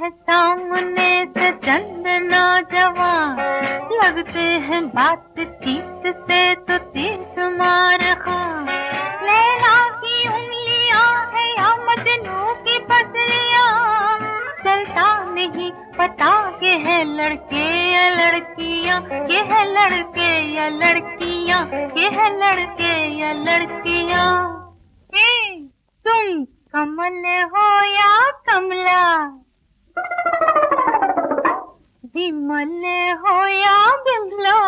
है सामने से चंद नौजवान, लगते हैं बातचीत से तो तीस मार खां। लैला की उंगलियां है या मजनू की पसलियां, चलता नहीं पता के है लड़के या लड़कियां, के है लड़के या लड़कियां, के है लड़के या लड़कियां। तुम कमल हो या कमला, विमल हो या बिमला,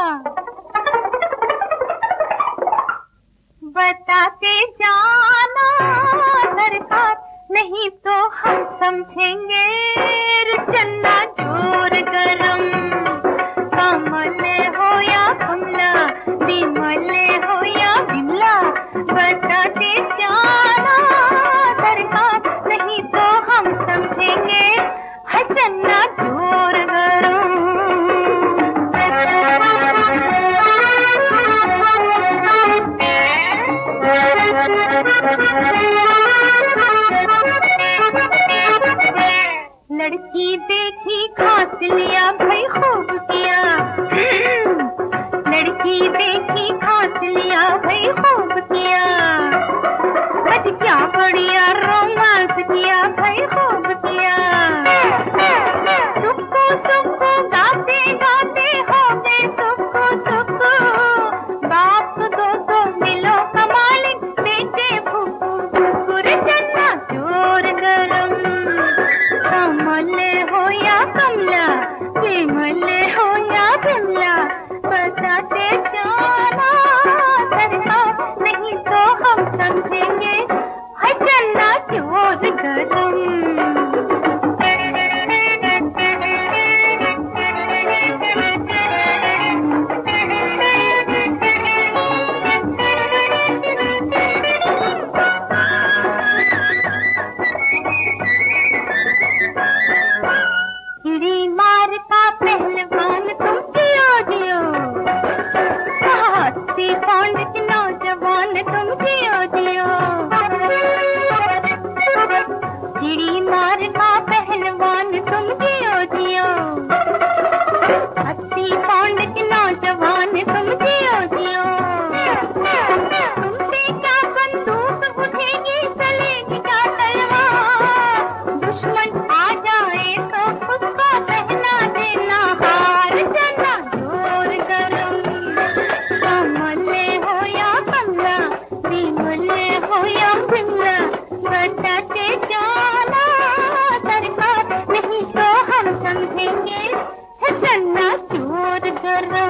बताते जाना दरकार, नहीं तो हम समझेंगे चन्ना जोर गरम। कमल हो या कमला, विमल हो या बिमला, बताते जाना दरकार, नहीं तो हम समझेंगे है चन्ना जोर गरम। लड़की देखी खास लिया भाई खूब किया, लड़की देखी खास लिया भाई खूब किया, आज क्या बढ़िया रोमांस किया भाई खूब किया। सुक्कू सुक्कू गाते गाते हो गए सुक्कू सुक्कू, बाप दो मिलो कमालिक बेटे फुकू फुकुर चन्ना जोर गरम। कमल हो या कमला, विमल हो या बिमला, बताते जाना दरकार, नहीं तो हम समझेंगे है चन्ना जोर गरम। चिड़ी मार का पहलवान तुम जियो जियो, हाथी पौंड के नौजवान तुम जियो जियो। चिड़ी मार का पहलवान तुम जियो जियो, हाथी पौंड के नौजवान तुम जियो जियो। तुमसे क्या बंदूक बुझेगी, चलेगी क्या तलवार, दुश्मन आ जाए तो उसको पहना देना हार, चन्ना जोर गरम। कमल हो या कमला, विमल हो या बिमला, बताते जाना दरकार, नहीं तो हम समझेंगे है चन्ना जोर गरम।